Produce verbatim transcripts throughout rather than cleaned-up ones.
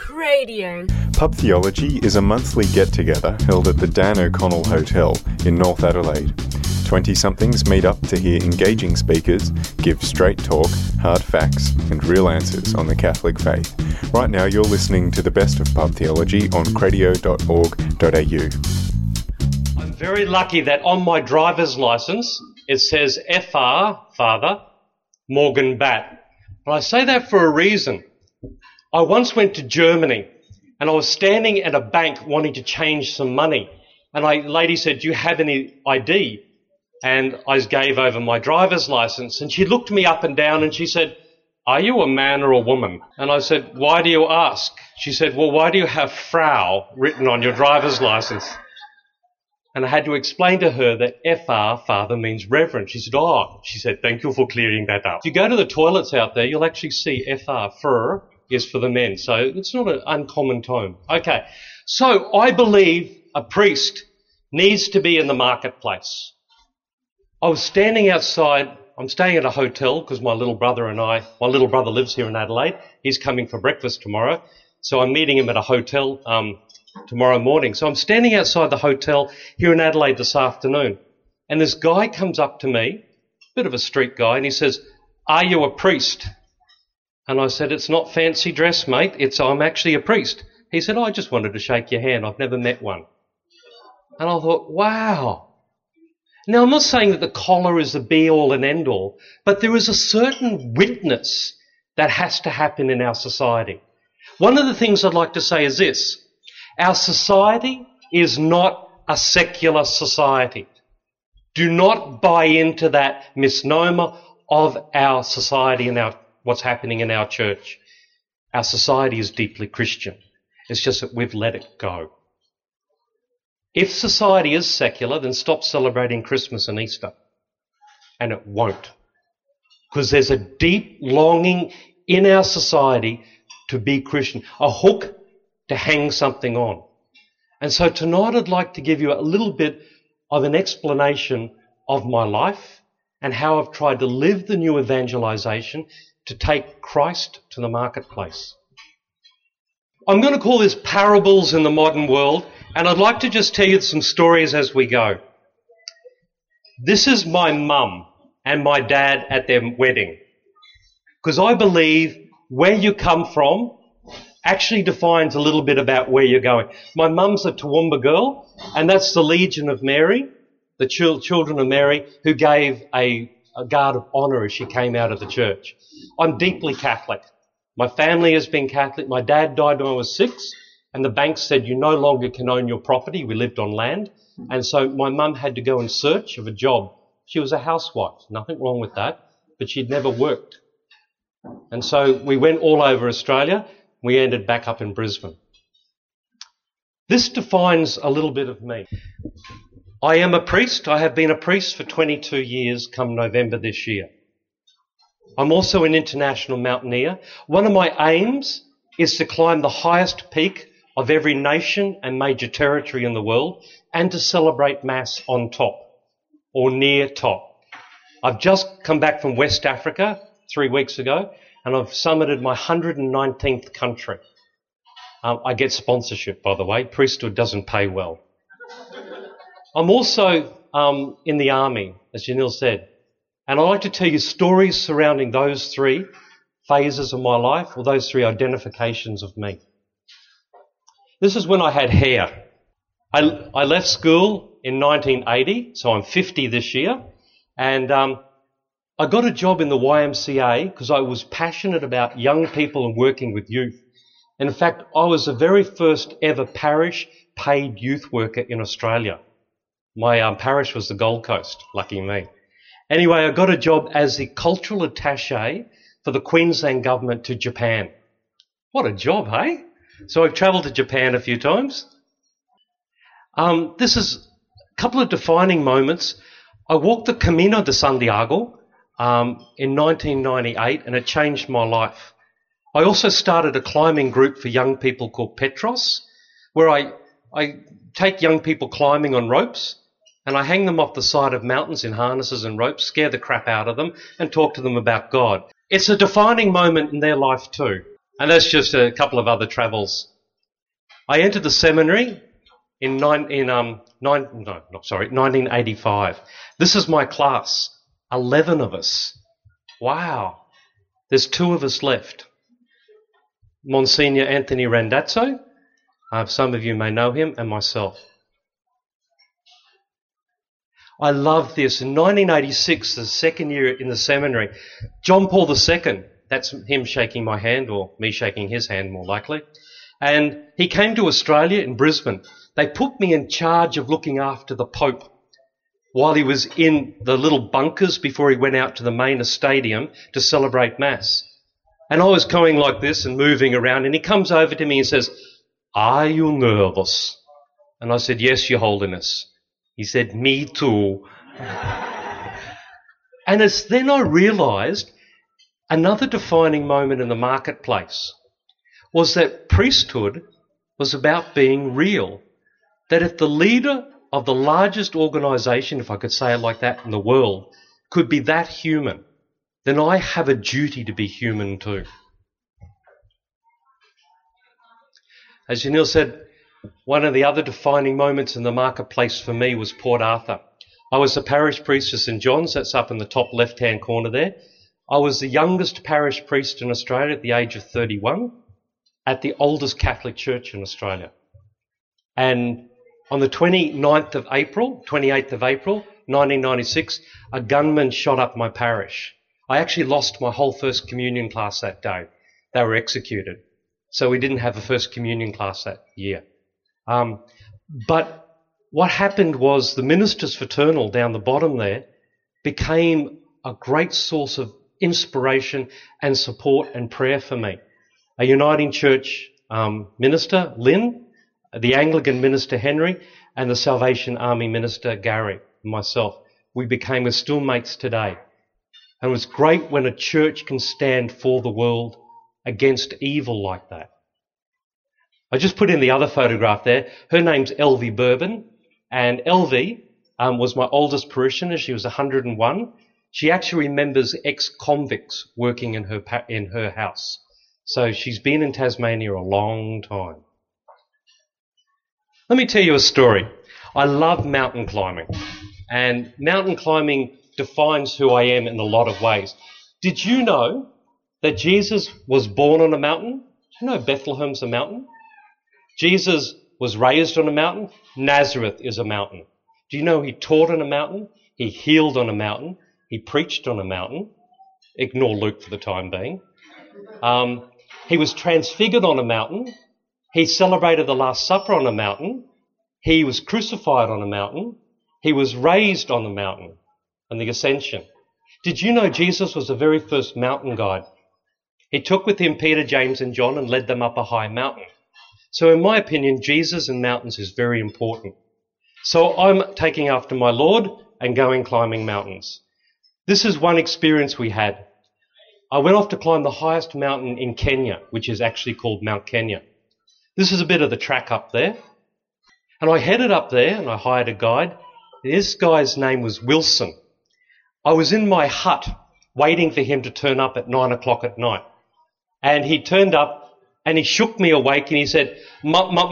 Cradio. Pub Theology is a monthly get-together held at the Dan O'Connell Hotel in North Adelaide. twenty-somethings meet up to hear engaging speakers give straight talk, hard facts and real answers on the Catholic faith. Right now you're listening to the best of Pub Theology on cradio dot org dot a u. I'm very lucky that on my driver's licence it says F R, Father, Morgan Batt. And I say that for a reason. I once went to Germany and I was standing at a bank wanting to change some money. And a lady said, "Do you have any I D?" And I gave over my driver's licence. And she looked me up and down and she said, "Are you a man or a woman?" And I said, "Why do you ask?" She said, "Well, why do you have Frau written on your driver's licence?" And I had to explain to her that F R, Father, means reverend. She said, "Oh," she said, "thank you for clearing that up." If you go to the toilets out there, you'll actually see F R, fur, is for the men. So it's not an uncommon term. Okay. So I believe a priest needs to be in the marketplace. I was standing outside. I'm staying at a hotel because my little brother and I, my little brother lives here in Adelaide. He's coming for breakfast tomorrow. So I'm meeting him at a hotel um, tomorrow morning. So I'm standing outside the hotel here in Adelaide this afternoon. And this guy comes up to me, bit of a street guy, and he says, "Are you a priest?" And I said, "It's not fancy dress, mate. It's I'm actually a priest." He said, "Oh, I just wanted to shake your hand. I've never met one." And I thought, wow. Now, I'm not saying that the collar is the be-all and end-all, but there is a certain witness that has to happen in our society. One of the things I'd like to say is this. Our society is not a secular society. Do not buy into that misnomer of our society and our what's happening in our church. Our society is deeply Christian. It's just that we've let it go. If society is secular, then stop celebrating Christmas and Easter. And it won't. Because there's a deep longing in our society to be Christian, a hook to hang something on. And so tonight I'd like to give you a little bit of an explanation of my life and how I've tried to live the new evangelization to take Christ to the marketplace. I'm going to call this Parables in the Modern World, and I'd like to just tell you some stories as we go. This is my mum and my dad at their wedding, because I believe where you come from actually defines a little bit about where you're going. My mum's a Toowoomba girl, and that's the Legion of Mary, the ch- children of Mary, who gave a, a guard of honour as she came out of the church. I'm deeply Catholic. My family has been Catholic. My dad died when I was six, and the bank said you no longer can own your property. We lived on land. And so my mum had to go in search of a job. She was a housewife. Nothing wrong with that, but she'd never worked. And so we went all over Australia. We ended back up in Brisbane. This defines a little bit of me. I am a priest. I have been a priest for twenty-two years come November this year. I'm also an international mountaineer. One of my aims is to climb the highest peak of every nation and major territory in the world and to celebrate Mass on top or near top. I've just come back from West Africa three weeks ago and I've summited my one hundred nineteenth country. Um, I get sponsorship, by the way. Priesthood doesn't pay well. I'm also um, in the army, as Janil said. And I'd like to tell you stories surrounding those three phases of my life, or those three identifications of me. This is when I had hair. I, I left school in nineteen eighty, so I'm fifty this year, and um, I got a job in the Y M C A because I was passionate about young people and working with youth. And in fact, I was the very first ever parish paid youth worker in Australia. My um, parish was the Gold Coast, lucky me. Anyway, I got a job as the cultural attaché for the Queensland government to Japan. What a job, hey? So I've travelled to Japan a few times. Um, this is a couple of defining moments. I walked the Camino de Santiago um, in nineteen ninety-eight and it changed my life. I also started a climbing group for young people called Petros, where I, I take young people climbing on ropes and I hang them off the side of mountains in harnesses and ropes, scare the crap out of them, and talk to them about God. It's a defining moment in their life too. And that's just a couple of other travels. I entered the seminary in nine, in um nine no not sorry nineteen eighty-five. This is my class, eleven of us. Wow, there's two of us left. Monsignor Anthony Randazzo, uh, some of you may know him, and myself. I love this. In nineteen eighty-six, the second year in the seminary, John Paul the Second, that's him shaking my hand, or me shaking his hand more likely, and he came to Australia in Brisbane. They put me in charge of looking after the Pope while he was in the little bunkers before he went out to the main stadium to celebrate Mass. And I was going like this and moving around, and he comes over to me and says, "Are you nervous?" And I said, "Yes, Your Holiness." He said, "Me too." And it's then I realised another defining moment in the marketplace was that priesthood was about being real. That if the leader of the largest organisation, if I could say it like that, in the world, could be that human, then I have a duty to be human too. As Janelle said, one of the other defining moments in the marketplace for me was Port Arthur. I was the parish priest of St John's, that's up in the top left-hand corner there. I was the youngest parish priest in Australia at the age of thirty-one, at the oldest Catholic church in Australia. And on the twenty-ninth of April, twenty-eighth of April, nineteen ninety-six, a gunman shot up my parish. I actually lost my whole First Communion class that day. They were executed. So we didn't have a First Communion class that year. Um, but what happened was the ministers fraternal down the bottom there became a great source of inspiration and support and prayer for me. A Uniting Church um, minister, Lynn, the Anglican minister, Henry, and the Salvation Army minister, Gary, and myself. We became, we're still mates today. And it was great when a church can stand for the world against evil like that. I just put in the other photograph there. Her name's Elvie Bourbon, and Elvie um, was my oldest parishioner. She was one hundred and one. She actually remembers ex-convicts working in her pa- in her house. So she's been in Tasmania a long time. Let me tell you a story. I love mountain climbing, and mountain climbing defines who I am in a lot of ways. Did you know that Jesus was born on a mountain? Do you know Bethlehem's a mountain? Jesus was raised on a mountain. Nazareth is a mountain. Do you know he taught on a mountain? He healed on a mountain. He preached on a mountain. Ignore Luke for the time being. Um, he was transfigured on a mountain. He celebrated the Last Supper on a mountain. He was crucified on a mountain. He was raised on the mountain, on the Ascension. Did you know Jesus was the very first mountain guide? He took with him Peter, James and John and led them up a high mountain. So in my opinion, Jesus and mountains is very important. So I'm taking after my Lord and going climbing mountains. This is one experience we had. I went off to climb the highest mountain in Kenya, which is actually called Mount Kenya. This is a bit of the track up there. And I headed up there and I hired a guide. This guy's name was Wilson. I was in my hut waiting for him to turn up at nine o'clock at night. And he turned up and he shook me awake and he said, oh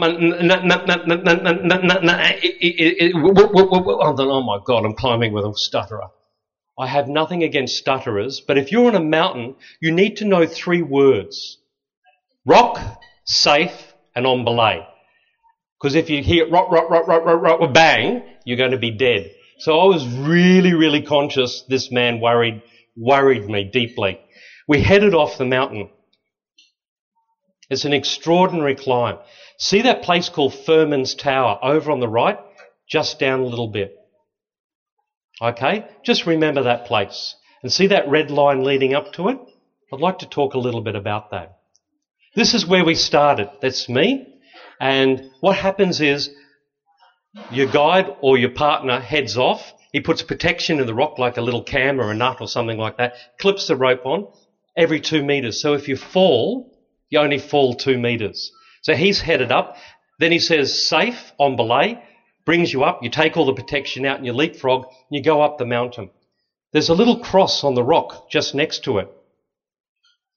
my God, I'm climbing with a stutterer. I have nothing against stutterers, but if you're on a mountain, you need to know three words. Rock, safe, and on belay. Because if you hear rock, rock, rock, rock, rock, rock, bang, you're going to be dead. So I was really, really conscious. This man worried, worried me deeply. We headed off the mountain. It's an extraordinary climb. See that place called Furman's Tower over on the right? Just down a little bit. Okay? Just remember that place. And see that red line leading up to it? I'd like to talk a little bit about that. This is where we started. That's me. And what happens is your guide or your partner heads off. He puts protection in the rock like a little cam or a nut or something like that, clips the rope on every two metres. So if you fall, you only fall two metres. So he's headed up. Then he says safe on belay, brings you up. You take all the protection out and you leapfrog and you go up the mountain. There's a little cross on the rock just next to it.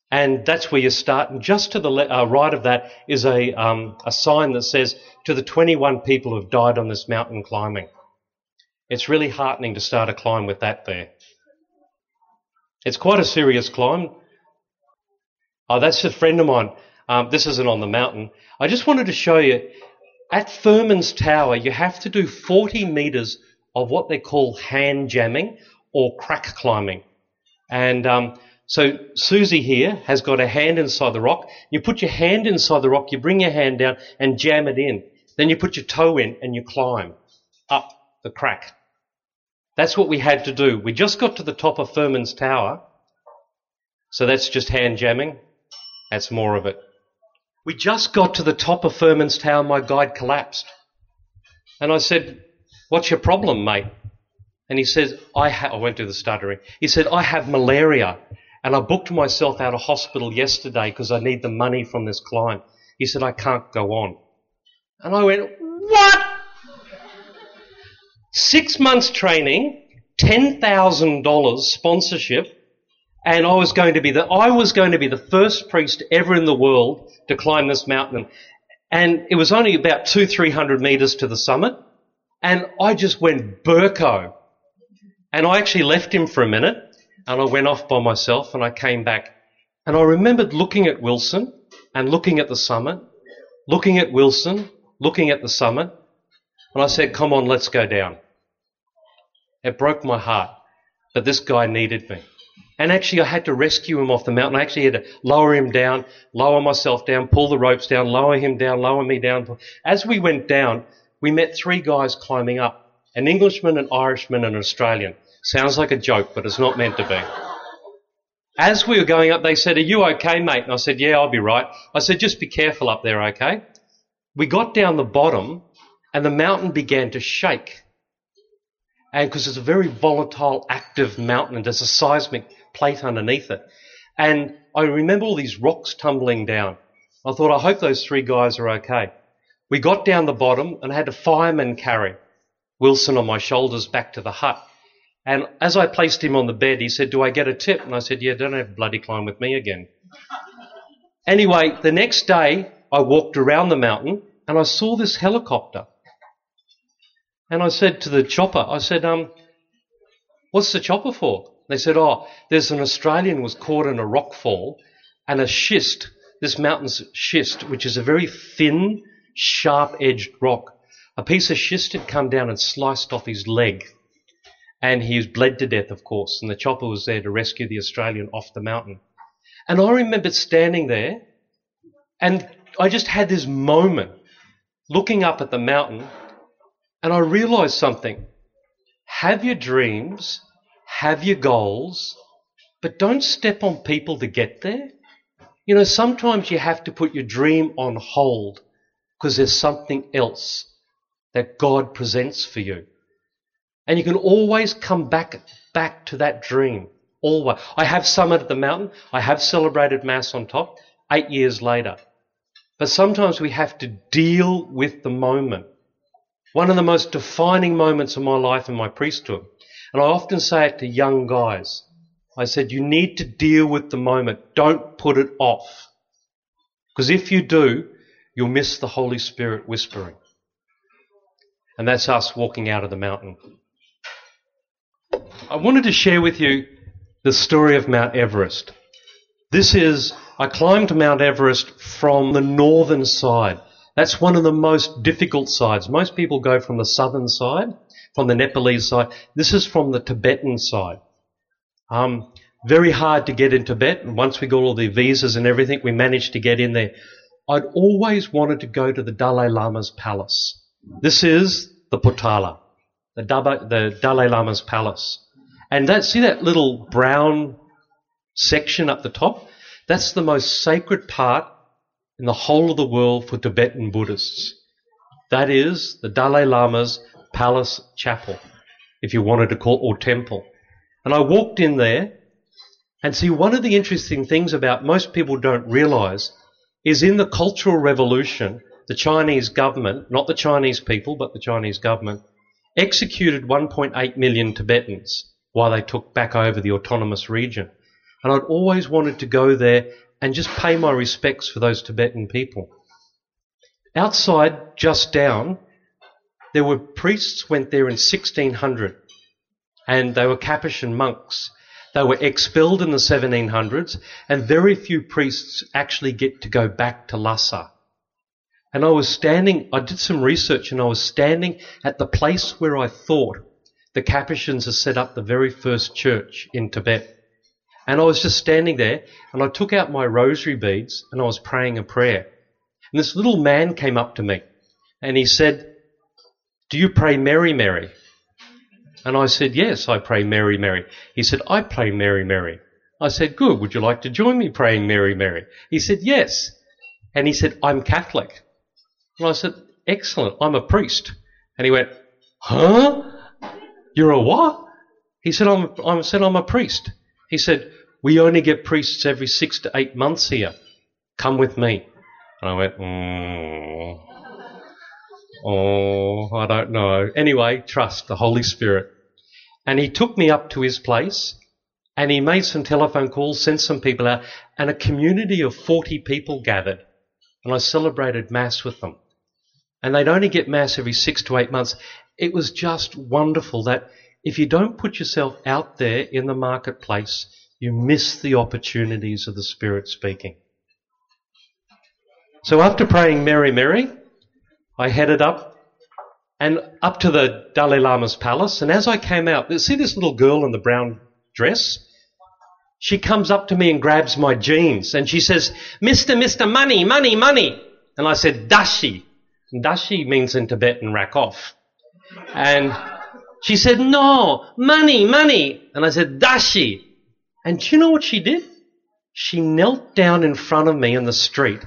And that's where you start. And just to the le- uh, right of that is a, um, a sign that says, to the twenty-one people who have died on this mountain climbing. It's really heartening to start a climb with that there. It's quite a serious climb. Oh, that's a friend of mine. Um, this isn't on the mountain. I just wanted to show you, at Furman's Tower, you have to do forty metres of what they call hand jamming or crack climbing. And um, so Susie here has got a hand inside the rock. You put your hand inside the rock, you bring your hand down and jam it in. Then you put your toe in and you climb up the crack. That's what we had to do. We just got to the top of Furman's Tower. So that's just hand jamming. That's more of it. We just got to the top of Furman's Tower, my guide collapsed. And I said, "What's your problem, mate?" And he says, I, ha-, I won't do the stuttering. He said, "I have malaria and I booked myself out of hospital yesterday because I need the money from this climb." He said, "I can't go on." And I went, "What?" Six months training, ten thousand dollars sponsorship, and I was going to be the I was going to be the first priest ever in the world to climb this mountain. And it was only about two, three hundred metres to the summit. And I just went Burko. And I actually left him for a minute and I went off by myself and I came back. And I remembered looking at Wilson and looking at the summit, looking at Wilson, looking at the summit. And I said, "Come on, let's go down." It broke my heart that this guy needed me. And actually I had to rescue him off the mountain. I actually had to lower him down, lower myself down, pull the ropes down, lower him down, lower me down. As we went down, we met three guys climbing up. An Englishman, an Irishman and an Australian. Sounds like a joke, but it's not meant to be. As we were going up, they said, "Are you okay, mate?" And I said, "Yeah, I'll be right." I said, "Just be careful up there, okay?" We got down the bottom and the mountain began to shake. And because it's a very volatile, active mountain and there's a seismic plate underneath it. And I remember all these rocks tumbling down. I thought, I hope those three guys are okay. We got down the bottom and I had a fireman carry Wilson on my shoulders back to the hut. And as I placed him on the bed, he said, "Do I get a tip?" And I said, "Yeah, don't have a bloody climb with me again." Anyway, the next day I walked around the mountain and I saw this helicopter. And I said to the chopper, I said, um, "What's the chopper for?" They said, "Oh, there's an Australian was caught in a rock fall and a schist, this mountain's schist, which is a very thin, sharp-edged rock. A piece of schist had come down and sliced off his leg. And he was bled to death, of course, and the chopper was there to rescue the Australian off the mountain." And I remembered standing there and I just had this moment looking up at the mountain and I realised something. Have your dreams, have your goals, but don't step on people to get there. You know, sometimes you have to put your dream on hold because there's something else that God presents for you. And you can always come back, back to that dream. Always. I have summited the mountain. I have celebrated Mass on top eight years later. But sometimes we have to deal with the moment. One of the most defining moments of my life in my priesthood. And I often say it to young guys. I said, you need to deal with the moment. Don't put it off. Because if you do, you'll miss the Holy Spirit whispering. And that's us walking out of the mountain. I wanted to share with you the story of Mount Everest. This is, I climbed Mount Everest from the northern side. That's one of the most difficult sides. Most people go from the southern side, from the Nepalese side. This is from the Tibetan side. Um, very hard to get in Tibet, and once we got all the visas and everything, we managed to get in there. I'd always wanted to go to the Dalai Lama's palace. This is the Potala, the, Daba, the Dalai Lama's palace. And that, see that little brown section up the top? That's the most sacred part in the whole of the world for Tibetan Buddhists. That is the Dalai Lama's palace chapel, if you wanted to call it, or temple. And I walked in there, and see, one of the interesting things about most people don't realise is in the Cultural Revolution, the Chinese government, not the Chinese people, but the Chinese government, executed one point eight million Tibetans while they took back over the autonomous region. And I'd always wanted to go there and just pay my respects for those Tibetan people. Outside, just down, there were priests went there in sixteen hundred, and they were Capuchin monks. They were expelled in the seventeen hundreds, and very few priests actually get to go back to Lhasa. And I was standing, I did some research, and I was standing at the place where I thought the Capuchins had set up the very first church in Tibet. And I was just standing there, and I took out my rosary beads, and I was praying a prayer. And this little man came up to me, and he said, "Do you pray Mary, Mary?" And I said, "Yes, I pray Mary, Mary." He said, "I pray Mary, Mary." I said, "Good, would you like to join me praying Mary, Mary?" He said, "Yes." And he said, "I'm Catholic." And I said, "Excellent, I'm a priest." And he went, "Huh? You're a what?" He said, I'm, I said, "I'm a priest." He said, "We only get priests every six to eight months here. Come with me." And I went, mm, oh, I don't know. Anyway, trust the Holy Spirit. And he took me up to his place, and he made some telephone calls, sent some people out, and a community of forty people gathered. And I celebrated Mass with them. And they'd only get Mass every six to eight months. It was just wonderful that if you don't put yourself out there in the marketplace, you miss the opportunities of the Spirit speaking. So after praying Mary, Mary, I headed up and up to the Dalai Lama's palace. And as I came out, see this little girl in the brown dress? She comes up to me and grabs my jeans and she says, "Mister, Mister, money, money, money." And I said, "Dashi." And Dashi means in Tibetan, rack off. And she said, "No, money, money." And I said, "Dashi." And do you know what she did? She knelt down in front of me in the street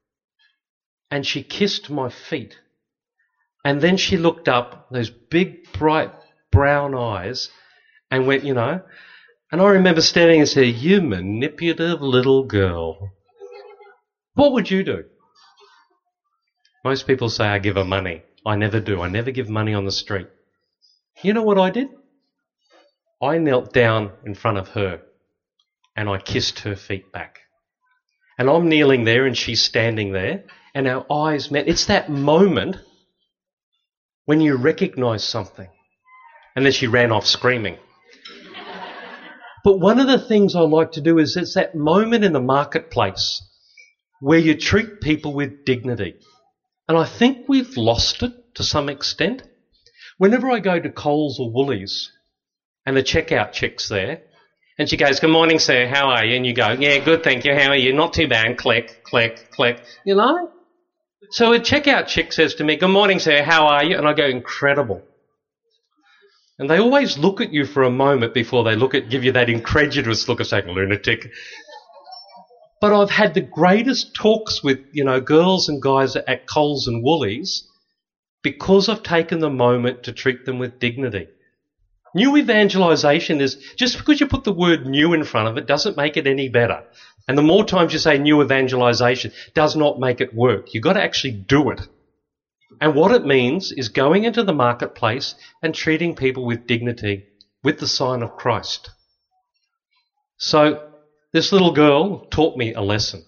and she kissed my feet. And then she looked up, those big, bright, brown eyes, and went, you know, and I remember standing and saying, "You manipulative little girl. What would you do?" Most people say I give her money. I never do. I never give money on the street. You know what I did? I knelt down in front of her and I kissed her feet back. And I'm kneeling there and she's standing there and our eyes met. It's that moment when you recognise something. And then she ran off screaming. But one of the things I like to do is it's that moment in the marketplace where you treat people with dignity. And I think we've lost it to some extent. Whenever I go to Coles or Woolies and the checkout chick's there and she goes, "Good morning, sir, how are you?" And you go, "Yeah, good, thank you, how are you?" "Not too bad." Click, click, click. You know? So a checkout chick says to me, "Good morning, sir, how are you?" And I go, "Incredible." And they always look at you for a moment before they look at, give you that incredulous look of saying, "Lunatic." But I've had the greatest talks with, you know, girls and guys at Coles and Woolies because I've taken the moment to treat them with dignity. New evangelisation is, just because you put the word new in front of it doesn't make it any better. And the more times you say new evangelisation does not make it work. You've got to actually do it. And what it means is going into the marketplace and treating people with dignity, with the sign of Christ. So this little girl taught me a lesson.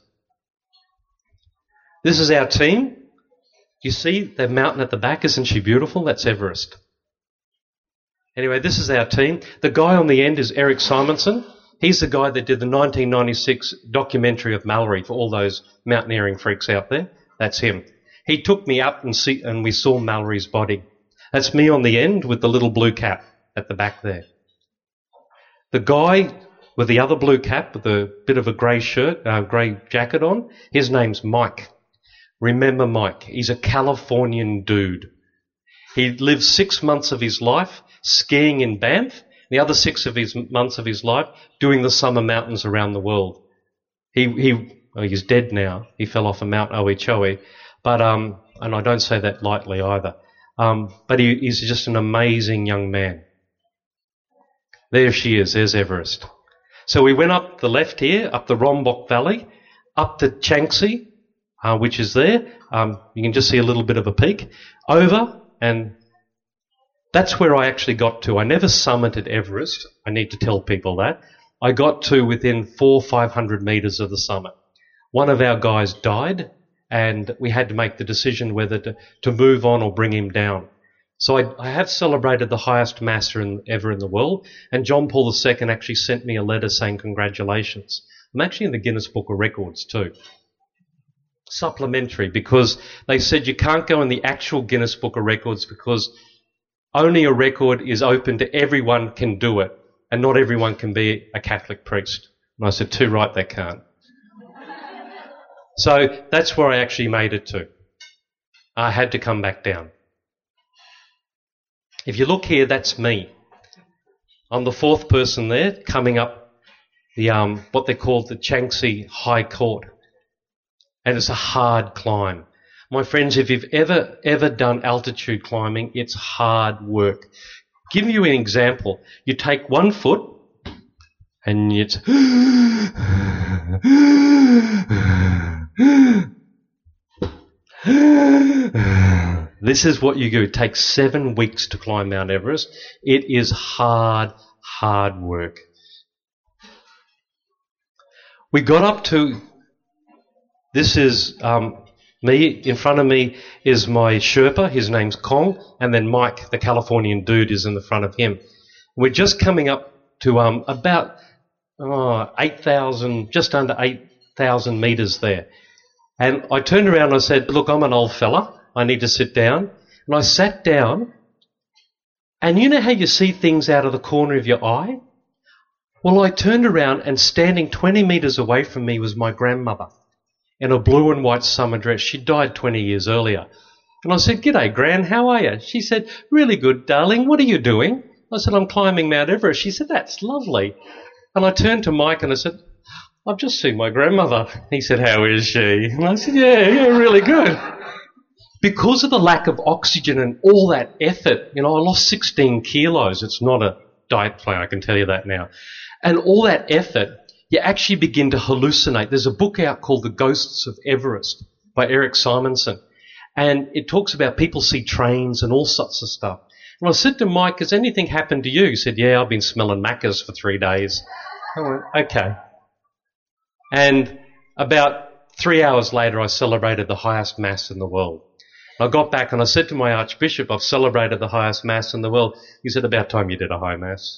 This is our team. You see the mountain at the back, isn't she beautiful? That's Everest. Anyway, this is our team. The guy on the end is Eric Simonson. He's the guy that did the nineteen ninety-six documentary of Mallory for all those mountaineering freaks out there. That's him. He took me up and, see, and we saw Mallory's body. That's me on the end with the little blue cap at the back there. The guy with the other blue cap with a bit of a grey shirt, uh, grey jacket on, his name's Mike. Remember Mike. He's a Californian dude. He lived six months of his life skiing in Banff, the other six of his months of his life doing the summer mountains around the world. He, he, oh, he's dead now. He fell off a Mount Oichoe, but um, and I don't say that lightly either. Um, but he, he's just an amazing young man. There she is. There's Everest. So we went up the left here, up the Rombok Valley, up to Changsi, uh, which is there. Um, you can just see a little bit of a peak over, and that's where I actually got to. I never summited Everest. I need to tell people that. I got to within four, five hundred metres of the summit. One of our guys died, and we had to make the decision whether to, to move on or bring him down. So I, I have celebrated the highest Mass in, ever in the world, and John Paul the Second actually sent me a letter saying congratulations. I'm actually in the Guinness Book of Records too. Supplementary, because they said you can't go in the actual Guinness Book of Records because only a record is open to everyone can do it, and not everyone can be a Catholic priest. And I said, too right, they can't. So that's where I actually made it to. I had to come back down. If you look here, that's me. I'm the fourth person there, coming up the um, what they call the Changsey High Court. And it's a hard climb. My friends, if you've ever, ever done altitude climbing, it's hard work. Give you an example. You take one foot and it's... This is what you do. It takes seven weeks to climb Mount Everest. It is hard, hard work. We got up to... This is um, me. In front of me is my Sherpa. His name's Kong. And then Mike, the Californian dude, is in the front of him. We're just coming up to um, about oh, eight thousand, just under eight thousand metres there. And I turned around and I said, look, I'm an old fella. I need to sit down. And I sat down. And you know how you see things out of the corner of your eye? Well, I turned around and standing twenty metres away from me was my grandmother in a blue and white summer dress. She died twenty years earlier. And I said, g'day, Gran, how are you? She said, really good, darling. What are you doing? I said, I'm climbing Mount Everest. She said, that's lovely. And I turned to Mike and I said, I've just seen my grandmother. He said, how is she? And I said, yeah, yeah, really good. Because of the lack of oxygen and all that effort, you know, I lost sixteen kilos. It's not a diet plan, I can tell you that now. And all that effort, you actually begin to hallucinate. There's a book out called The Ghosts of Everest by Eric Simonson. And it talks about people see trains and all sorts of stuff. And I said to Mike, has anything happened to you? He said, yeah, I've been smelling Maccas for three days. I went, okay. And about three hours later, I celebrated the highest Mass in the world. I got back and I said to my Archbishop, I've celebrated the highest Mass in the world. He said, about time you did a high Mass.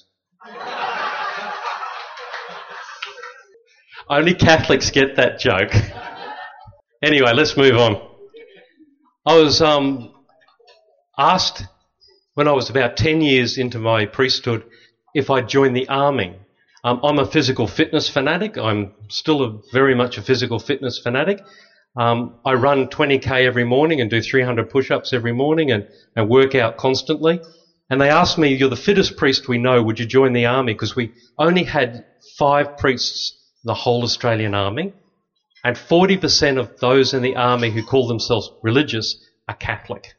Only Catholics get that joke. Anyway, let's move on. I was um, asked when I was about ten years into my priesthood if I'd join the army. Um, I'm a physical fitness fanatic. I'm still a, very much a physical fitness fanatic. Um, I run twenty K every morning and do three hundred push-ups every morning and, and work out constantly. And they asked me, you're the fittest priest we know, would you join the army? Because we only had five priests in the whole Australian army, and forty percent of those in the army who call themselves religious are Catholic.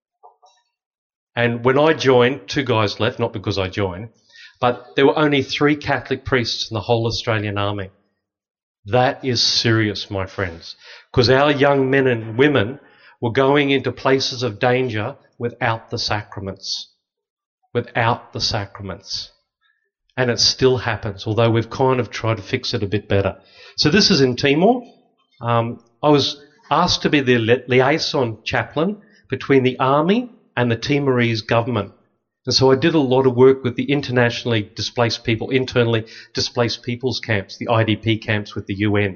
And when I joined, two guys left, not because I joined, but there were only three Catholic priests in the whole Australian army. That is serious, my friends, because our young men and women were going into places of danger without the sacraments. Without the sacraments. And it still happens, although we've kind of tried to fix it a bit better. So this is in Timor. Um, I was asked to be the li- liaison chaplain between the army and the Timorese government. And so I did a lot of work with the internationally displaced people, internally displaced people's camps, the I D P camps with the U N.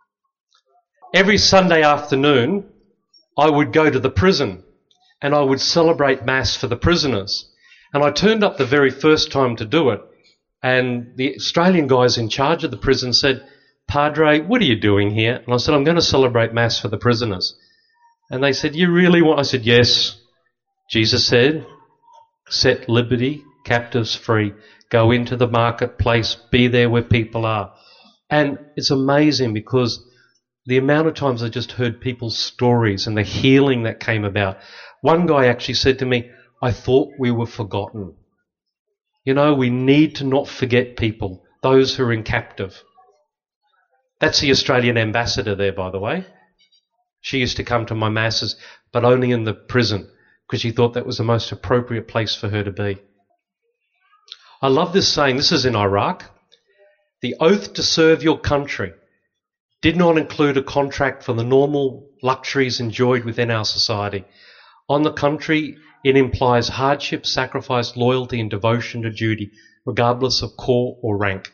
Every Sunday afternoon, I would go to the prison and I would celebrate Mass for the prisoners. And I turned up the very first time to do it, and the Australian guys in charge of the prison said, Padre, what are you doing here? And I said, I'm going to celebrate Mass for the prisoners. And they said, you really want? I said, yes. Jesus said, set liberty, captives free, go into the marketplace, be there where people are. And it's amazing because the amount of times I just heard people's stories and the healing that came about. One guy actually said to me, I thought we were forgotten. You know, we need to not forget people, those who are in captive. That's the Australian ambassador there, by the way. She used to come to my masses, but only in the prison, because she thought that was the most appropriate place for her to be. I love this saying. This is in Iraq. The oath to serve your country did not include a contract for the normal luxuries enjoyed within our society. On the contrary, it implies hardship, sacrifice, loyalty and devotion to duty, regardless of corps or rank.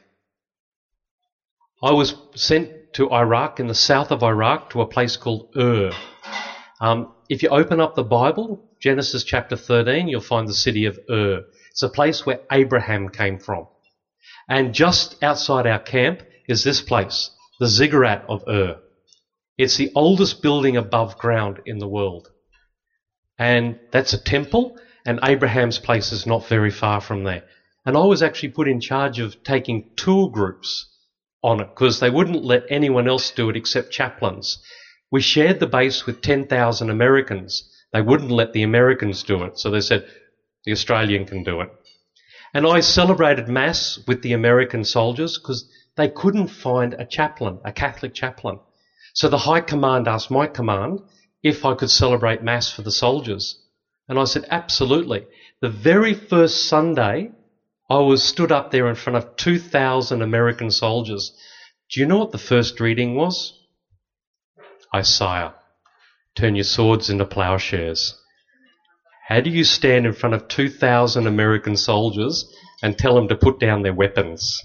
I was sent to Iraq, in the south of Iraq, to a place called Ur. Um, if you open up the Bible, Genesis chapter thirteen, you'll find the city of Ur. It's a place where Abraham came from. And just outside our camp is this place, the Ziggurat of Ur. It's the oldest building above ground in the world. And that's a temple, and Abraham's place is not very far from there. And I was actually put in charge of taking tour groups on it, because they wouldn't let anyone else do it except chaplains. We shared the base with ten thousand Americans. They wouldn't let the Americans do it, so they said the Australian can do it. And I celebrated Mass with the American soldiers because they couldn't find a chaplain, a Catholic chaplain. So the High Command asked my command if I could celebrate Mass for the soldiers. And I said, absolutely. The very first Sunday, I was stood up there in front of two thousand American soldiers. Do you know what the first reading was? Isaiah, turn your swords into plowshares. How do you stand in front of two thousand American soldiers and tell them to put down their weapons?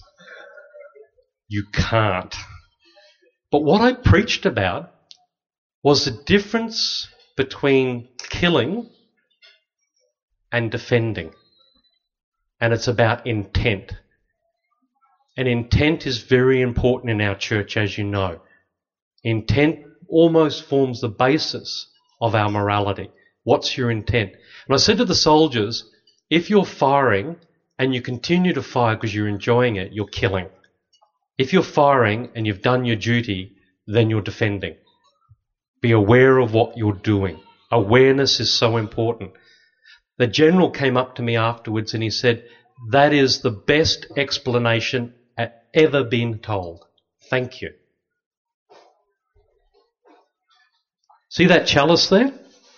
You can't. But what I preached about was the difference between killing and defending. And it's about intent. And intent is very important in our church, as you know. Intent almost forms the basis of our morality. What's your intent? And I said to the soldiers, if you're firing and you continue to fire because you're enjoying it, you're killing. If you're firing and you've done your duty, then you're defending. Be aware of what you're doing. Awareness is so important. The general came up to me afterwards and he said, that is the best explanation I've ever been told. Thank you. See that chalice there?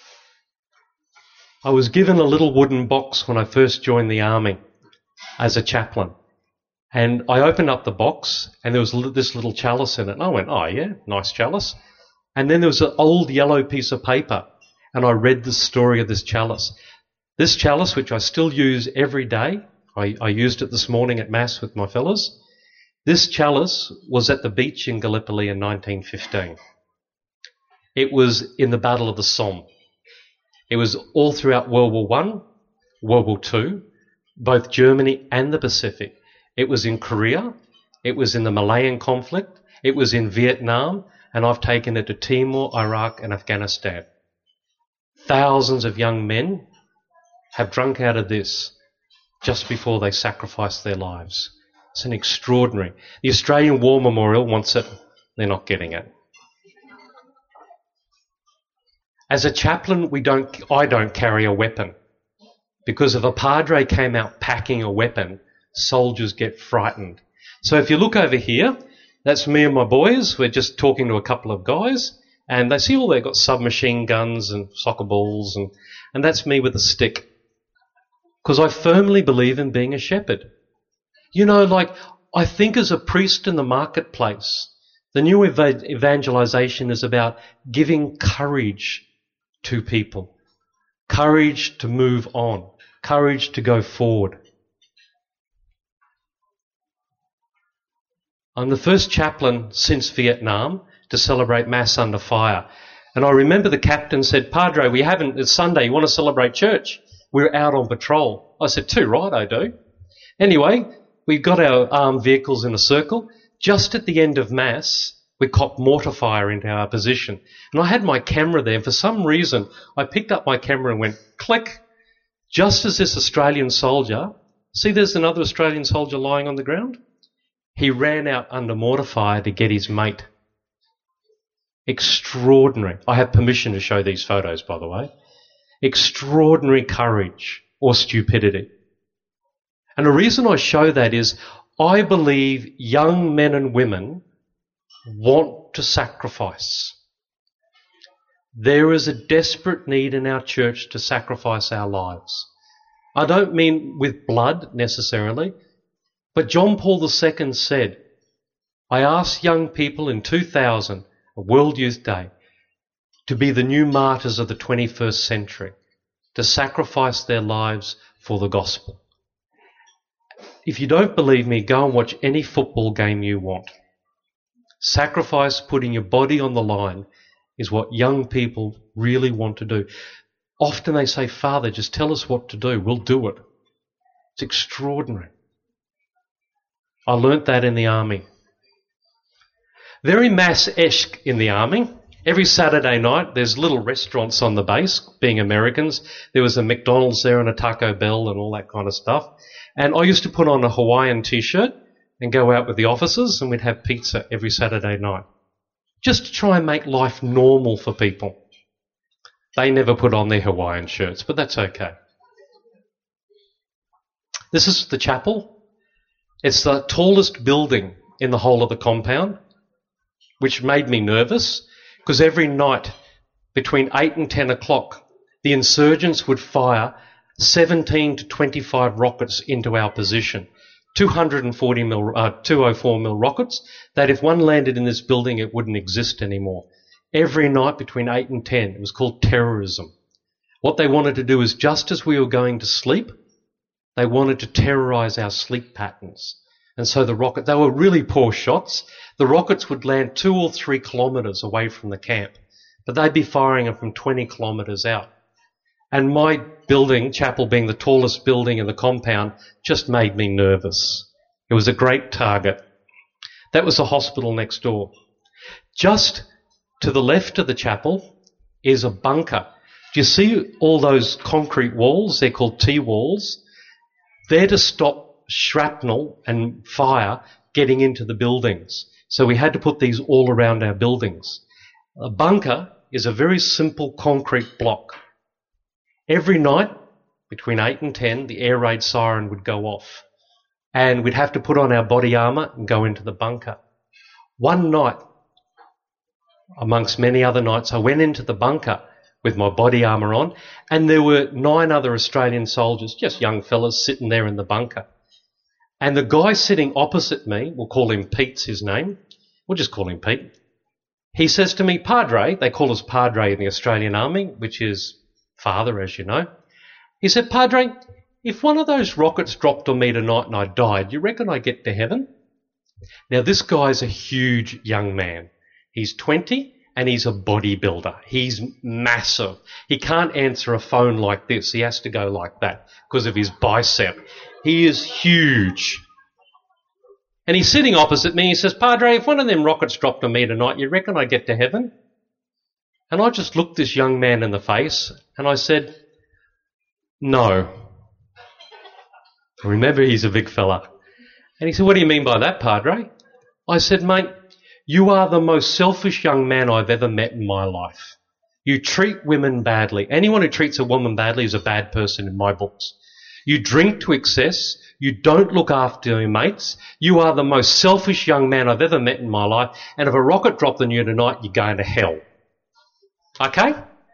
I was given a little wooden box when I first joined the army as a chaplain. And I opened up the box and there was this little chalice in it. And I went, oh yeah, nice chalice. And then there was an old yellow piece of paper and I read the story of this chalice. This chalice, which I still use every day, I, I used it this morning at Mass with my fellows. This chalice was at the beach in Gallipoli in nineteen fifteen. It was in the Battle of the Somme. It was all throughout World War One, World War Two, both Germany and the Pacific. It was in Korea. It was in the Malayan conflict. It was in Vietnam. And I've taken it to Timor, Iraq and Afghanistan. Thousands of young men have drunk out of this just before they sacrificed their lives. It's an extraordinary. The Australian War Memorial wants it. They're not getting it. As a chaplain, we don't, I don't carry a weapon. Because if a padre came out packing a weapon, soldiers get frightened. So if you look over here, that's me and my boys. We're just talking to a couple of guys. And they see all they've got submachine guns and soccer balls. And, and that's me with a stick. Because I firmly believe in being a shepherd. You know, like, I think as a priest in the marketplace, the new ev- evangelization is about giving courage to people. Courage to move on. Courage to go forward. I'm the first chaplain since Vietnam to celebrate Mass under fire. And I remember the captain said, Padre, we haven't, it's Sunday, you want to celebrate church? We're out on patrol. I said, too right, I do. Anyway, we got our armed vehicles in a circle. Just at the end of Mass, we copped mortar fire into our position. And I had my camera there. For some reason, I picked up my camera and went, click. Just as this Australian soldier, see there's another Australian soldier lying on the ground? He ran out under mortar fire to get his mate. Extraordinary. I have permission to show these photos, by the way. Extraordinary courage or stupidity. And the reason I show that is I believe young men and women want to sacrifice. There is a desperate need in our church to sacrifice our lives. I don't mean with blood necessarily, but John Paul the Second said, I asked young people in two thousand, World Youth Day, to be the new martyrs of the twenty-first century, to sacrifice their lives for the gospel. If you don't believe me, go and watch any football game you want. Sacrifice, putting your body on the line, is what young people really want to do. Often they say, Father, just tell us what to do. We'll do it. It's extraordinary. I learnt that in the army. Very mass-esque in the army. Every Saturday night, there's little restaurants on the base, being Americans. There was a McDonald's there and a Taco Bell and all that kind of stuff. And I used to put on a Hawaiian t-shirt and go out with the officers, and we'd have pizza every Saturday night, just to try and make life normal for people. They never put on their Hawaiian shirts, but that's okay. This is the chapel. It's the tallest building in the whole of the compound, which made me nervous, because every night between eight and ten o'clock, the insurgents would fire seventeen to twenty-five rockets into our position. two hundred forty mil, uh, two oh four mil rockets, that if one landed in this building, it wouldn't exist anymore. Every night between eight and ten, it was called terrorism. What they wanted to do is, just as we were going to sleep, they wanted to terrorise our sleep patterns. And so the rocket, they were really poor shots. The rockets would land two or three kilometres away from the camp, but they'd be firing them from twenty kilometres out. And my building, chapel being the tallest building in the compound, just made me nervous. It was a great target. That was the hospital next door. Just to the left of the chapel is a bunker. Do you see all those concrete walls? They're called T-walls. They're to stop shrapnel and fire getting into the buildings. So we had to put these all around our buildings. A bunker is a very simple concrete block. Every night, between eight and ten, the air raid siren would go off, and we'd have to put on our body armour and go into the bunker. One night, amongst many other nights, I went into the bunker with my body armour on, and there were nine other Australian soldiers, just young fellas, sitting there in the bunker. And the guy sitting opposite me, we'll call him Pete's his name, we'll just call him Pete, he says to me, Padre, they call us Padre in the Australian Army, which is father, as you know. He said, Padre, if one of those rockets dropped on me tonight and I died, you reckon I get to heaven? Now, this guy's a huge young man. He's twenty and he's a bodybuilder. He's massive. He can't answer a phone like this. He has to go like that because of his bicep. He is huge. And he's sitting opposite me. He says, Padre, if one of them rockets dropped on me tonight, you reckon I get to heaven? And I just looked this young man in the face and I said, no. Remember, he's a big fella. And he said, what do you mean by that, Padre? I said, mate, you are the most selfish young man I've ever met in my life. You treat women badly. Anyone who treats a woman badly is a bad person in my books. You drink to excess. You don't look after your mates. You are the most selfish young man I've ever met in my life. And if a rocket dropped on you tonight, you're going to hell. Okay?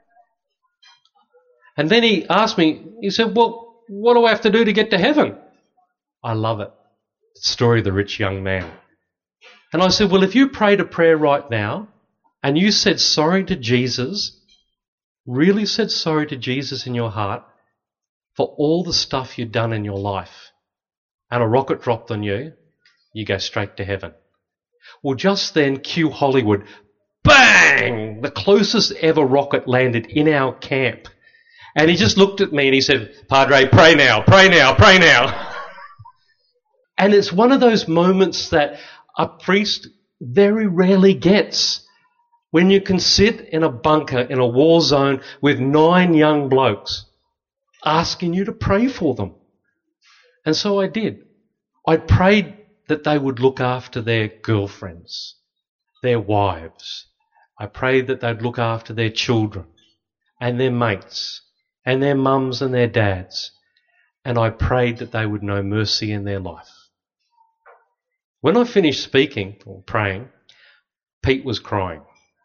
And then he asked me, he said, well, what do I have to do to get to heaven? I love it. The story of the rich young man. And I said, well, if you prayed a prayer right now and you said sorry to Jesus, really said sorry to Jesus in your heart for all the stuff you've done in your life, and a rocket dropped on you, you go straight to heaven. Well, just then, cue Hollywood. Bang! The closest ever rocket landed in our camp. And he just looked at me and he said, Padre, pray now, pray now, pray now. And it's one of those moments that a priest very rarely gets, when you can sit in a bunker in a war zone with nine young blokes asking you to pray for them. And so I did. I prayed that they would look after their girlfriends, their wives. I prayed that they'd look after their children and their mates and their mums and their dads. And I prayed that they would know mercy in their life. When I finished speaking or praying, Pete was crying.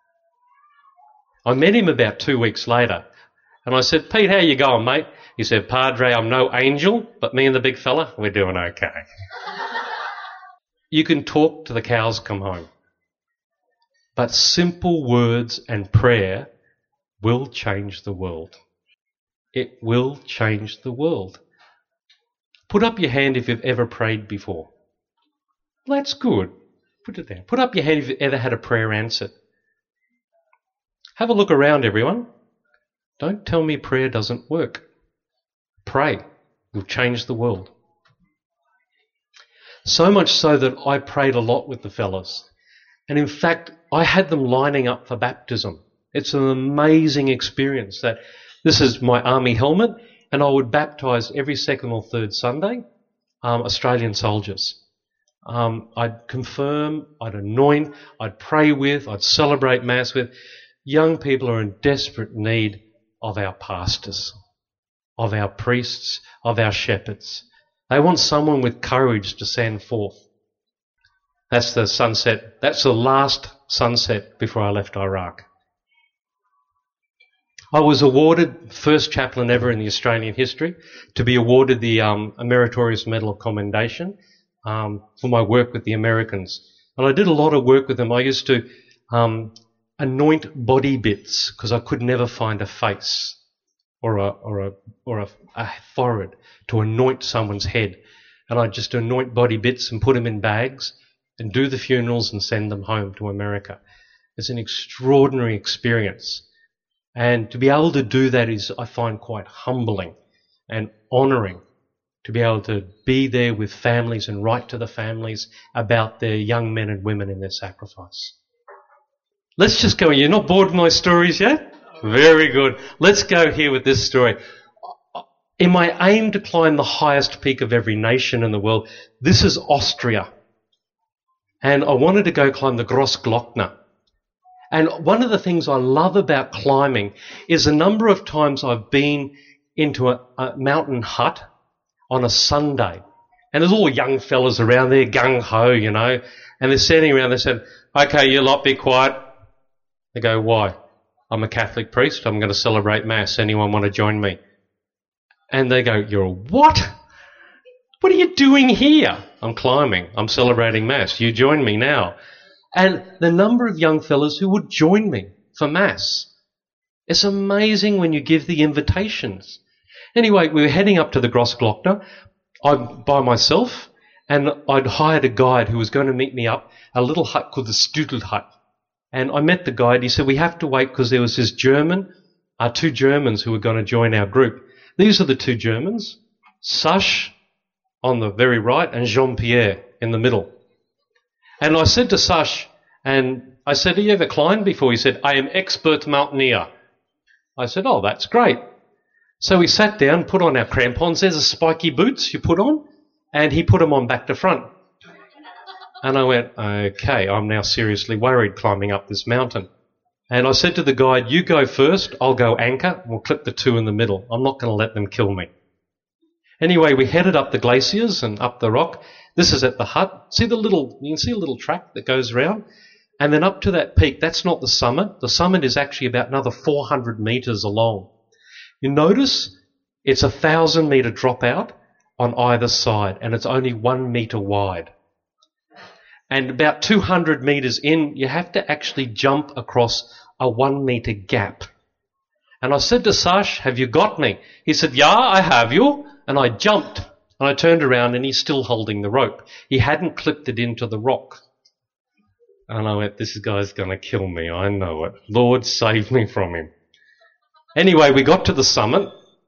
I met him about two weeks later and I said, Pete, how you going, mate? He said, Padre, I'm no angel, but me and the big fella, we're doing okay. You can talk till the cows come home. But simple words and prayer will change the world. It will change the world. Put up your hand if you've ever prayed before. That's good. Put it there. Put up your hand if you've ever had a prayer answered. Have a look around, everyone. Don't tell me prayer doesn't work. Pray. You'll change the world. So much so that I prayed a lot with the fellas. And in fact, I had them lining up for baptism. It's an amazing experience. That this is my army helmet, and I would baptise every second or third Sunday um, Australian soldiers. Um, I'd confirm, I'd anoint, I'd pray with, I'd celebrate Mass with. Young people are in desperate need of our pastors, of our priests, of our shepherds. They want someone with courage to send forth. That's the sunset. That's the last sunset before I left Iraq. I was awarded, first chaplain ever in the Australian history, to be awarded the um, Meritorious Medal of Commendation um, for my work with the Americans. And I did a lot of work with them. I used to um, anoint body bits because I could never find a face or a or a or a, a forehead to anoint someone's head. And I'd just anoint body bits and put them in bags and do the funerals and send them home to America. It's an extraordinary experience. And to be able to do that is, I find, quite humbling and honouring, to be able to be there with families and write to the families about their young men and women in their sacrifice. Let's just go. You're not bored with my stories yet? Very good. Let's go here with this story. In my aim to climb the highest peak of every nation in the world, this is Austria. And I wanted to go climb the Grossglockner. And one of the things I love about climbing is a number of times I've been into a, a mountain hut on a Sunday. And there's all young fellas around there, gung-ho, you know, and they're standing around, they said, okay, you lot be quiet. They go, why? I'm a Catholic priest, I'm going to celebrate Mass, anyone want to join me? And they go, you're a what? What are you doing here? I'm climbing, I'm celebrating Mass, you join me now. And the number of young fellas who would join me for Mass. It's amazing when you give the invitations. Anyway, we were heading up to the Grossglockner. I'm by myself, and I'd hired a guide who was going to meet me up a little hut called the Stutl hut. And I met the guide. He said, we have to wait because there was this German, uh, two Germans who were going to join our group. These are the two Germans, Sash on the very right and Jean-Pierre in the middle. And I said to Sash, and I said, have you ever climbed before? He said, I am expert mountaineer. I said, oh, that's great. So we sat down, put on our crampons. There's a spiky boots you put on. And he put them on back to front. And I went, okay, I'm now seriously worried climbing up this mountain. And I said to the guide, you go first, I'll go anchor, we'll clip the two in the middle. I'm not going to let them kill me. Anyway, we headed up the glaciers and up the rock. This is at the hut. See the little, you can see a little track that goes around? And then up to that peak, that's not the summit. The summit is actually about another four hundred metres along. You notice it's a thousand metre dropout on either side, and it's only one metre wide. And about two hundred metres in, you have to actually jump across a one metre gap. And I said to Sash, have you got me? He said, yeah, I have you. And I jumped, and I turned around, and he's still holding the rope. He hadn't clipped it into the rock. And I went, this guy's going to kill me, I know it. Lord, save me from him. Anyway, we got to the summit.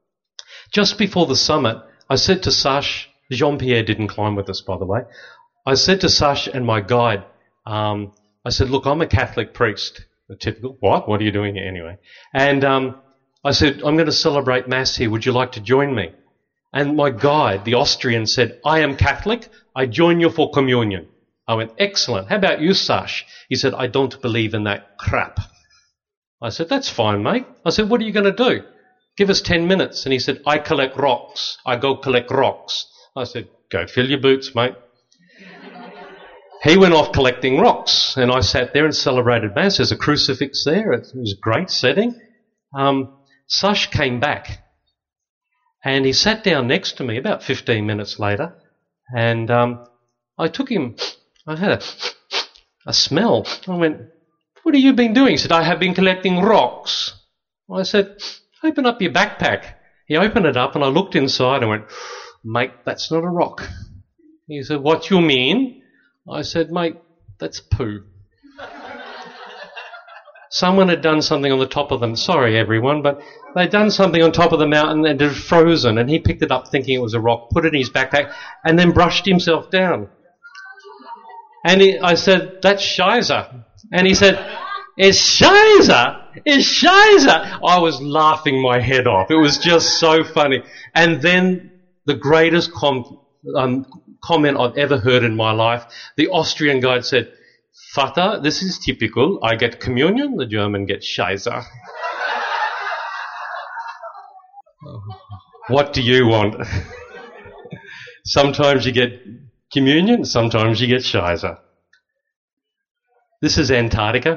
Just before the summit, I said to Sash, Jean-Pierre didn't climb with us, by the way. I said to Sash and my guide, um, I said, look, I'm a Catholic priest. The typical, what? What are you doing here anyway? And um, I said, I'm going to celebrate Mass here. Would you like to join me? And my guide, the Austrian, said, I am Catholic. I join you for communion. I went, excellent. How about you, Sash? He said, I don't believe in that crap. I said, that's fine, mate. I said, what are you going to do? Give us ten minutes. And he said, I collect rocks. I go collect rocks. I said, go fill your boots, mate. He went off collecting rocks, and I sat there and celebrated Mass. There's a crucifix there. It was a great setting. Um, Sash came back, and he sat down next to me about fifteen minutes later, and um, I took him I had a, a smell. I went, what have you been doing? He said, I have been collecting rocks. I said, open up your backpack. He opened it up and I looked inside and went, mate, that's not a rock. He said, what you mean? I said, mate, that's poo. Someone had done something on the top of them. Sorry, everyone, but they'd done something on top of the mountain and it had frozen, and he picked it up thinking it was a rock, put it in his backpack, and then brushed himself down. And he, I said, that's Shiza. And he said, it's Shiza? It's Shiza? I was laughing my head off. It was just so funny. And then the greatest com- um, comment I've ever heard in my life, the Austrian guide said, Vater, this is typical. I get communion, the German gets Scheiße. What do you want? Sometimes you get communion, sometimes you get Scheiße. This is Antarctica.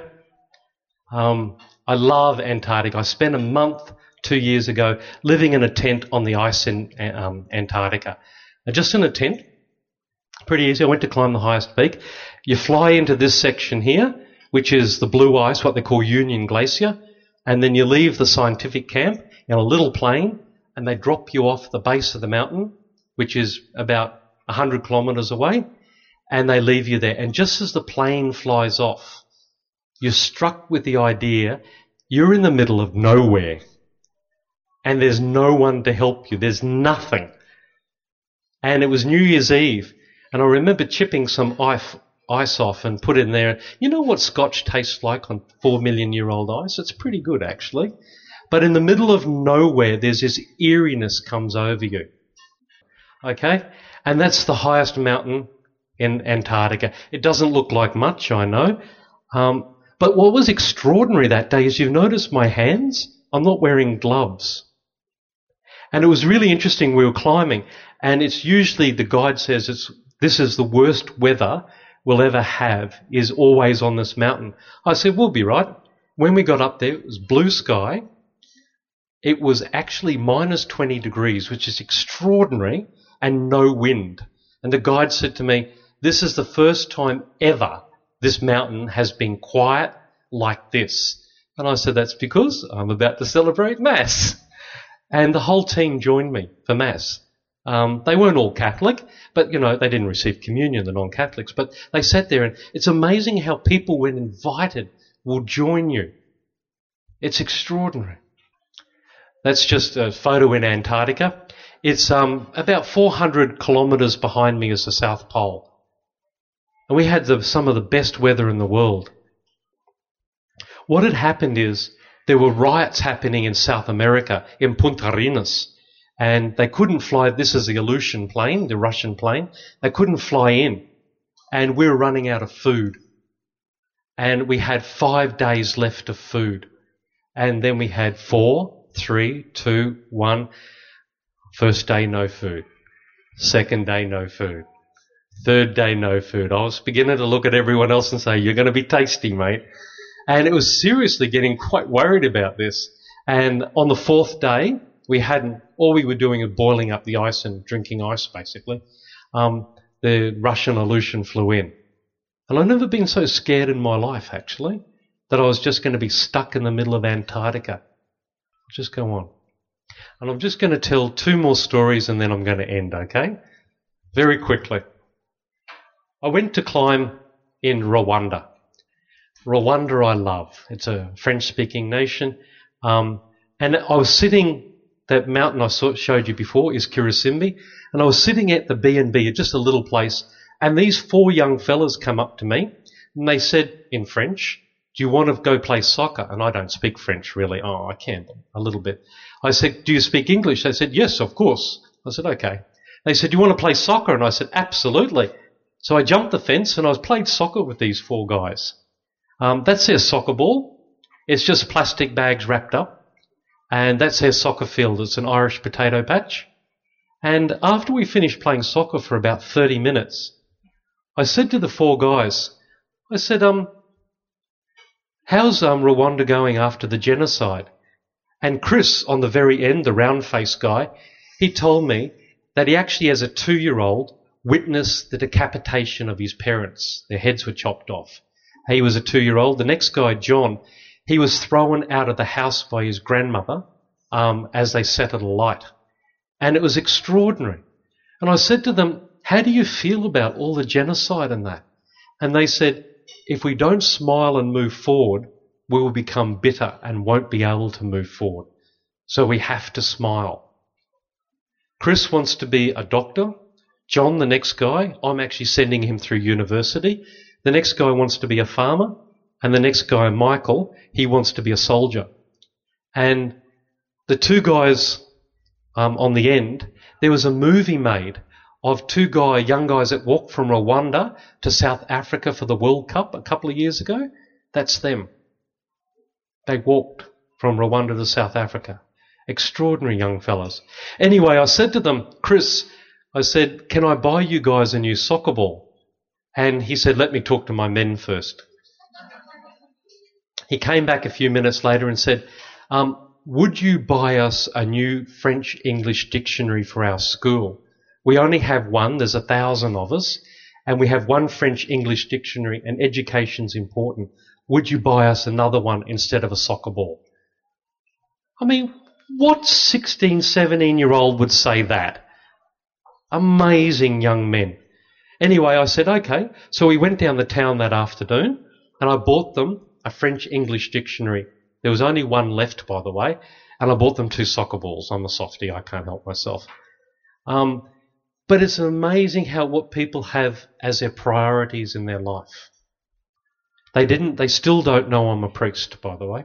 Um, I love Antarctica. I spent a month two years ago living in a tent on the ice in um, Antarctica. Uh, just in a tent. Pretty easy. I went to climb the highest peak. You fly into this section here, which is the blue ice, what they call Union Glacier, and then you leave the scientific camp in a little plane, and they drop you off the base of the mountain, which is about one hundred kilometres away, and they leave you there. And just as the plane flies off, you're struck with the idea you're in the middle of nowhere, and there's no one to help you. There's nothing. And it was New Year's Eve. And I remember chipping some ice off and put it in there. You know what Scotch tastes like on four million year old ice? It's pretty good, actually. But in the middle of nowhere, there's this eeriness comes over you. Okay? And that's the highest mountain in Antarctica. It doesn't look like much, I know. Um, but what was extraordinary that day is you've noticed my hands. I'm not wearing gloves. And it was really interesting. We were climbing, and it's usually the guide says it's this is the worst weather we'll ever have, is always on this mountain. I said, we'll be right. When we got up there, it was blue sky. It was actually minus twenty degrees, which is extraordinary, and no wind. And the guide said to me, this is the first time ever this mountain has been quiet like this. And I said, that's because I'm about to celebrate Mass. And the whole team joined me for Mass. Um, they weren't all Catholic, but, you know, they didn't receive communion, the non-Catholics. But they sat there, and it's amazing how people, when invited, will join you. It's extraordinary. That's just a photo in Antarctica. It's um, about four hundred kilometres behind me is the South Pole. And we had the, some of the best weather in the world. What had happened is there were riots happening in South America, in Punta Arenas. And they couldn't fly, this is the Aleutian plane, the Russian plane, they couldn't fly in. And we were running out of food. And we had five days left of food. And then we had four, three, two, one. First day, no food. Second day, no food. Third day, no food. I was beginning to look at everyone else and say, you're going to be tasty, mate. And it was seriously getting quite worried about this. And on the fourth day, we hadn't, all we were doing was boiling up the ice and drinking ice, basically. Um, the Russian Aleutian flew in. And I've never been so scared in my life, actually, that I was just going to be stuck in the middle of Antarctica. Just go on. And I'm just going to tell two more stories and then I'm going to end, okay? Very quickly. I went to climb in Rwanda. Rwanda I love. It's a French-speaking nation. Um, and I was sitting, that mountain I saw, showed you before is Kirisimbi, and I was sitting at the B and B, just a little place, and these four young fellas come up to me, and they said in French, do you want to go play soccer? And I don't speak French really. Oh, I can, a little bit. I said, do you speak English? They said, yes, of course. I said, okay. They said, do you want to play soccer? And I said, absolutely. So I jumped the fence and I was playing soccer with these four guys. Um, that's their soccer ball. It's just plastic bags wrapped up. And that's their soccer field. It's an Irish potato patch. And after we finished playing soccer for about thirty minutes, I said to the four guys, I said, um, how's um, Rwanda going after the genocide? And Chris, on the very end, the round-faced guy, he told me that he actually, as a two-year-old, witnessed the decapitation of his parents. Their heads were chopped off. He was a two-year-old. The next guy, John, he was thrown out of the house by his grandmother um, as they sat at a light. And it was extraordinary. And I said to them, how do you feel about all the genocide and that? And they said, if we don't smile and move forward, we will become bitter and won't be able to move forward. So we have to smile. Chris wants to be a doctor. John, the next guy, I'm actually sending him through university. The next guy wants to be a farmer. And the next guy, Michael, he wants to be a soldier. And the two guys um, on the end, there was a movie made of two guy, young guys that walked from Rwanda to South Africa for the World Cup a couple of years ago. That's them. They walked from Rwanda to South Africa. Extraordinary young fellas. Anyway, I said to them, Chris, I said, can I buy you guys a new soccer ball? And he said, let me talk to my men first. He came back a few minutes later and said, um, would you buy us a new French-English dictionary for our school? We only have one, there's a thousand of us, and we have one French-English dictionary, and education's important. Would you buy us another one instead of a soccer ball? I mean, what sixteen, seventeen-year-old would say that? Amazing young men. Anyway, I said, okay. So we went down the town that afternoon, and I bought them a French-English dictionary. There was only one left, by the way, and I bought them two soccer balls. I'm a softie, I can't help myself. Um, but it's amazing how what people have as their priorities in their life. They didn't, they still don't know I'm a priest, by the way.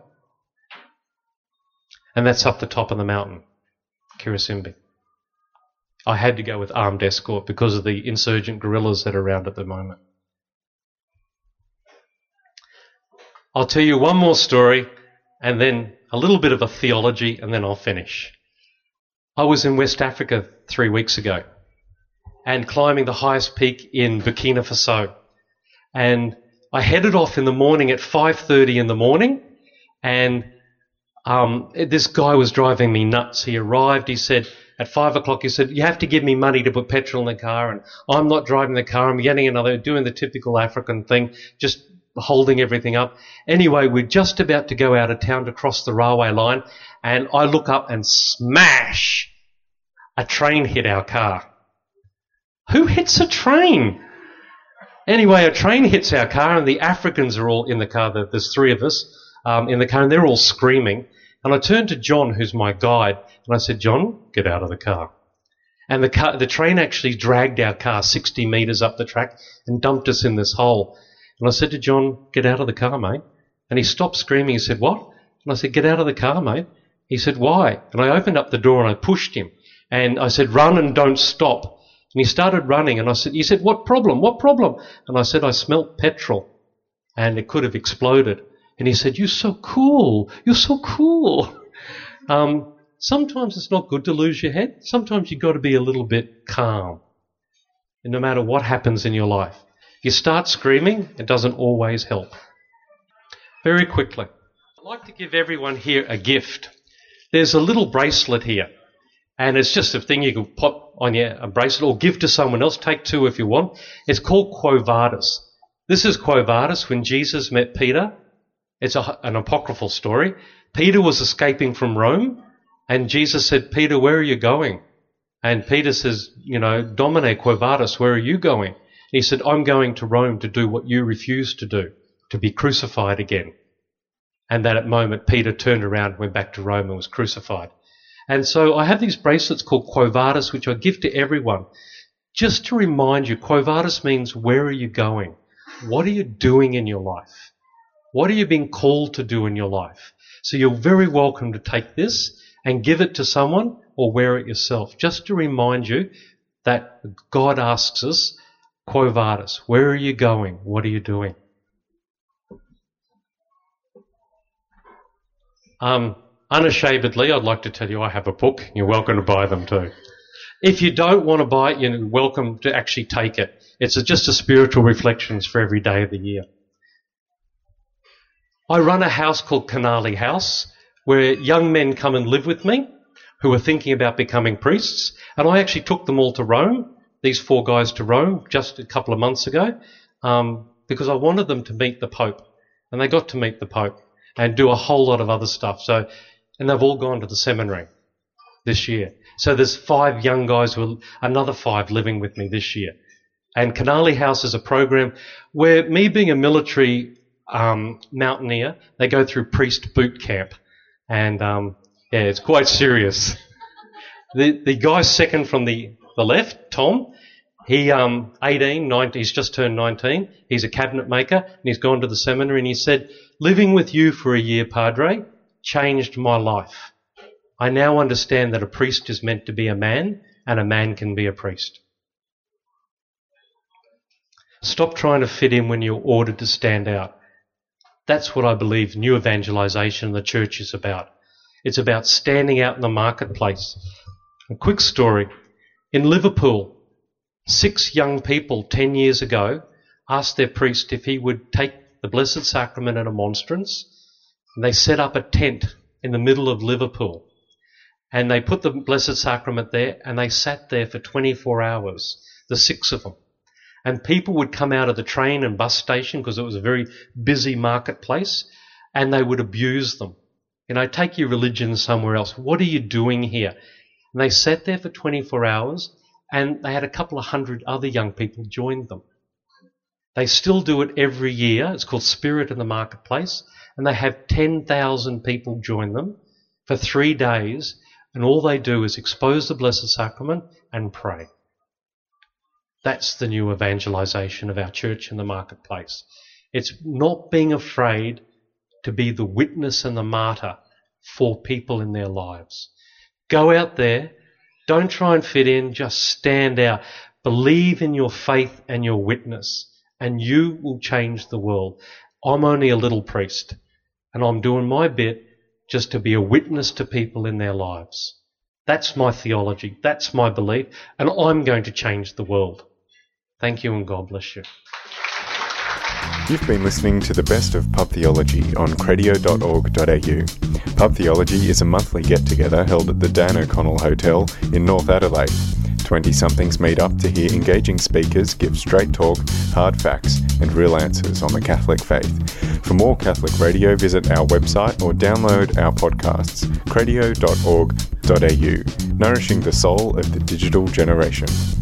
And that's up the top of the mountain, Kirisimbi. I had to go with armed escort because of the insurgent guerrillas that are around at the moment. I'll tell you one more story and then a little bit of a theology and then I'll finish. I was in West Africa three weeks ago and climbing the highest peak in Burkina Faso. And I headed off in the morning at five thirty in the morning and um, this guy was driving me nuts. He arrived, he said, at five o'clock, he said, you have to give me money to put petrol in the car and I'm not driving the car, I'm getting another, doing the typical African thing, just holding everything up. Anyway, we're just about to go out of town to cross the railway line and I look up and smash, a train hit our car. Who hits a train? Anyway, a train hits our car and the Africans are all in the car. There's three of us um, in the car and they're all screaming. And I turned to John, who's my guide, and I said, John, get out of the car. And the car, the train actually dragged our car sixty metres up the track and dumped us in this hole. And I said to John, get out of the car, mate. And he stopped screaming. He said, what? And I said, get out of the car, mate. He said, why? And I opened up the door and I pushed him. And I said, run and don't stop. And he started running. And I said, he said, what problem? What problem? And I said, I smelt petrol. And it could have exploded. And he said, you're so cool. You're so cool. Um, sometimes it's not good to lose your head. Sometimes you've got to be a little bit calm. And no matter what happens in your life. You start screaming, it doesn't always help. Very quickly, I'd like to give everyone here a gift. There's a little bracelet here, and it's just a thing you can pop on your a bracelet or give to someone else. Take two if you want. It's called Quo Vadis. This is Quo Vadis when Jesus met Peter. It's a, an apocryphal story. Peter was escaping from Rome, and Jesus said, Peter, where are you going? And Peter says, you know, Domine Quo Vadis, where are you going? He said, I'm going to Rome to do what you refused to do, to be crucified again. And that moment, Peter turned around and went back to Rome and was crucified. And so I have these bracelets called Quo Vadis, which I give to everyone, just to remind you, Quo Vadis means where are you going? What are you doing in your life? What are you being called to do in your life? So you're very welcome to take this and give it to someone or wear it yourself, just to remind you that God asks us, Quo Vadis, where are you going? What are you doing? Um, unashamedly, I'd like to tell you I have a book. You're welcome to buy them too. If you don't want to buy it, you're welcome to actually take it. It's a, just a spiritual reflections for every day of the year. I run a house called Canali House, where young men come and live with me who are thinking about becoming priests, and I actually took them all to Rome. these four guys to Rome just a couple of months ago um, because I wanted them to meet the Pope. And they got to meet the Pope and do a whole lot of other stuff. So, and they've all gone to the seminary this year. So there's five young guys, who are, another five living with me this year. And Canali House is a program where, me being a military um, mountaineer, they go through priest boot camp. And, um, yeah, it's quite serious. The the guy second from the, the left, Tom, he, um, eighteen, nineteen, he's just turned nineteen. He's a cabinet maker and he's gone to the seminary and he said, living with you for a year, Padre, changed my life. I now understand that a priest is meant to be a man and a man can be a priest. Stop trying to fit in when you're ordered to stand out. That's what I believe new evangelisation in the church is about. It's about standing out in the marketplace. A quick story. In Liverpool, six young people ten years ago asked their priest if he would take the Blessed Sacrament and a monstrance. And they set up a tent in the middle of Liverpool. And they put the Blessed Sacrament there and they sat there for twenty-four hours, the six of them. And people would come out of the train and bus station because it was a very busy marketplace and they would abuse them. You know, take your religion somewhere else. What are you doing here? And they sat there for twenty-four hours and they had a couple of hundred other young people join them. They still do it every year. It's called Spirit in the Marketplace. And they have ten thousand people join them for three days. And all they do is expose the Blessed Sacrament and pray. That's the new evangelisation of our church in the marketplace. It's not being afraid to be the witness and the martyr for people in their lives. Go out there. Don't try and fit in. Just stand out. Believe in your faith and your witness, and you will change the world. I'm only a little priest, and I'm doing my bit just to be a witness to people in their lives. That's my theology. That's my belief, and I'm going to change the world. Thank you, and God bless you. You've been listening to the best of Pub Theology on cradio dot org dot a u. Pub Theology is a monthly get-together held at the Dan O'Connell Hotel in North Adelaide. twenty-somethings meet up to hear engaging speakers give straight talk, hard facts, and real answers on the Catholic faith. For more Catholic radio, visit our website or download our podcasts, cradio dot org dot a u, nourishing the soul of the digital generation.